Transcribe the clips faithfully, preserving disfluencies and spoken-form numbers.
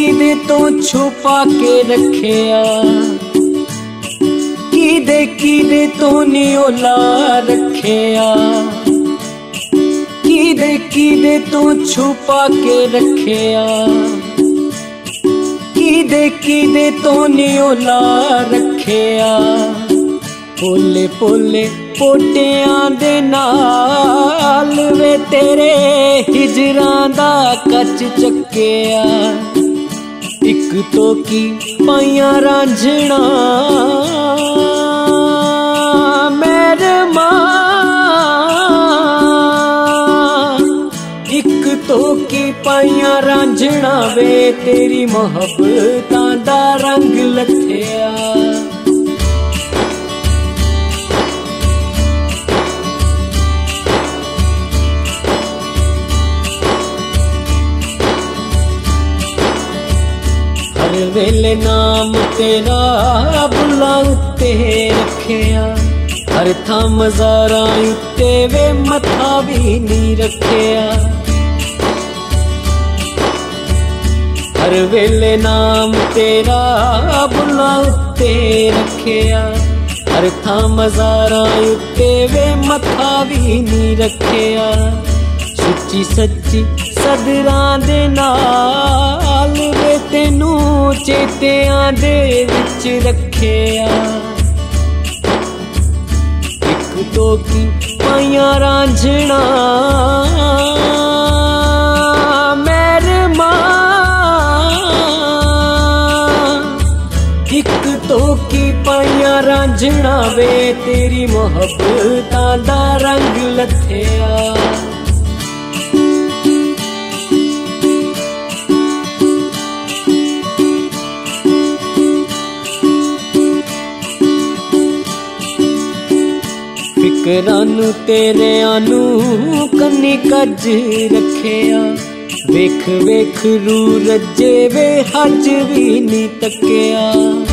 किदे तो छुपा के रखिया, किदे किदे तो नियोला रखिया, किदे किदे तो छुपा के रखिया, किदे किदे तो नियोला रखिया। पोले पोले पोटियां दे नाल वे तेरे हिजरां दा कच चक्किया। इक तो की पाइयां रांझणा मेरे मां, इक तो की पाइयां रांझणा वे तेरी मोहब्बतां दा रंग लथिया। हर वेले नाम तेरा बुला उत्ते रखिया, हर थां मज़ारां उत्ते वे मथा भी नहीं रखिया। हर वेले नाम तेरा बुला उत्ते रखिया, हर थां मज़ारां उत्ते वे मथा भी नहीं रखिया। सुची सच्ची सदरां दे नाल वे तेनू चेतियां दे विच रखिया। इक दो की पाइयां रांझणा मेरे मां, इक तो की पाइयां रांझणा वे तेरी मोहब्बतां दा रंग लथिया। फिकरानू तेरे आनू कन्नी कज रखिया। वेख वेख रू रजे वे हज भी नी तकिया।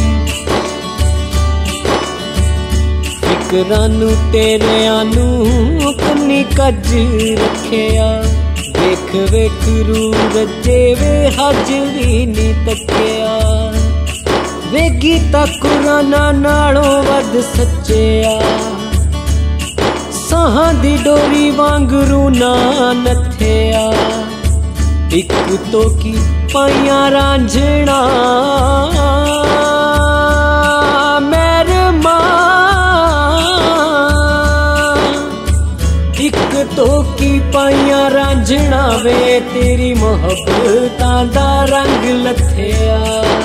फिकरानू तेरे आनू कन्नी कज रखिया। वेख वेख रू रजे वे हज भी नी तकिया। वे गीता कुराना नालों वध सच्चिया। साहां दी डोरी वांगरू ना नथिया। इक तो की पाइयां रांझणा मेरे मां, इक तो की पाइयां रांझणा वे तेरी मोहब्बतां दा रंग लथिया।